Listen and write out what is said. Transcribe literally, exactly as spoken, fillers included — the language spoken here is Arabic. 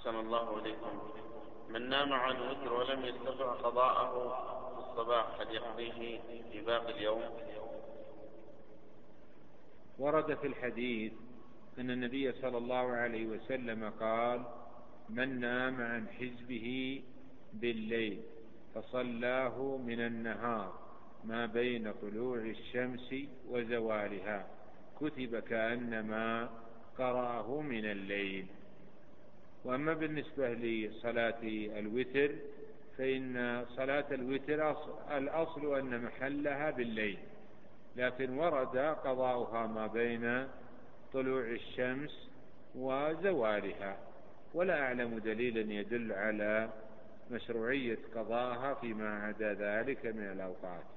أحسن الله إليكم. من نام عن وتر ولم يستطع قضاءه في الصباح هل يقضيه في باقي اليوم؟ ورد في الحديث أن النبي صلى الله عليه وسلم قال: من نام عن حزبه بالليل فصلاه من النهار ما بين طلوع الشمس وزوالها كتب كأنما قرأه من الليل. وأما بالنسبة لصلاة الوتر فإن صلاة الوتر الأصل أن محلها بالليل، لكن ورد قضاؤها ما بين طلوع الشمس وزوالها، ولا أعلم دليلا يدل على مشروعية قضاءها فيما عدا ذلك من الأوقات.